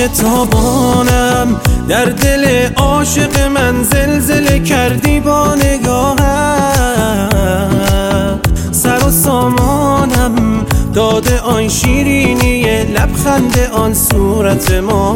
تابانم، در دل عاشق من زلزله کردی با نگاهم. سر و سامانم داده آن شیرینی لبخند آن صورت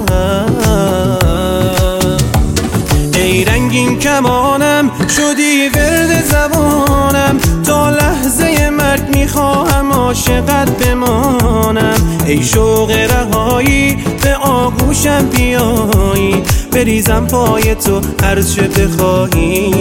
ماهم. ای رنگین کمانم شدی ورد زبانم، تا لحظه مرگ میخواهم عاشقت بمانم. ای شوق رهایی به آغوشم بیایی، بریزم پای تو هر چه بخواهی.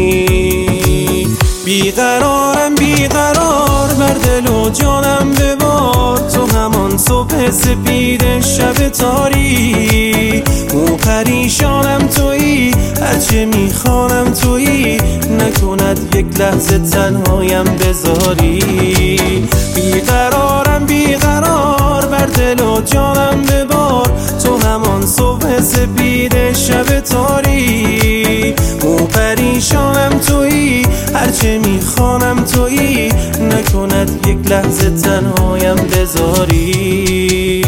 بیقرارم بیقرار بر دل و جانم ببار، تو همان صبح سپید شب تاری. مو پریشانم تویی، هرچه میخوانم تویی، نکند یک لحظه تنهایم بذاری. بیقرارم بیقرار بر دل و جانم ببار، تو همان صبح سپید شب تاری. مو پریشانم تویی، هرچه میخوانم تویی، نکند یک لحظه تنهایم بذاری.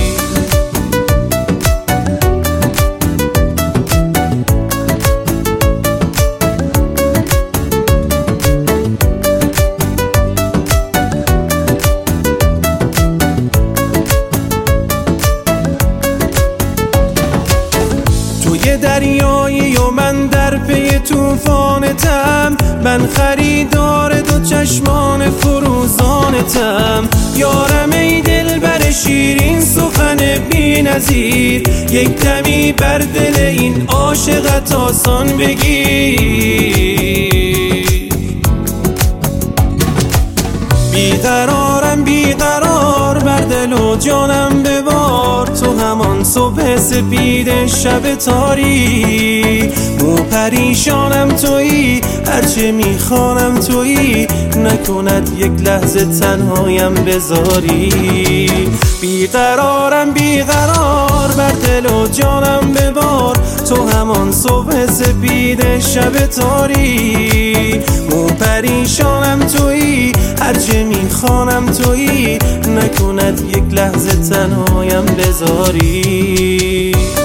توی دریایی و من در پی توفانتم، من خریدار دو چشمان فروزانتم. یارم ای دلبر شیرین سخن بی نظیر، یک دمی بر دل این عاشقت آسان بگیر. بیقرارم بیقرار بر دل و جانم ببار، تو همان صبح سپید شب تاری. مو پریشانم تویی، هرچه میخوانم تویی، نکند یک لحظه تنهایم بذاری. بیقرارم بیقرار بر دل و جانم ببار، تو همان صبح سپید شب تاری. مو پریشانم تویی، هرچه میخوانم تویی، نکند یک لحظه تنهایم بذاری.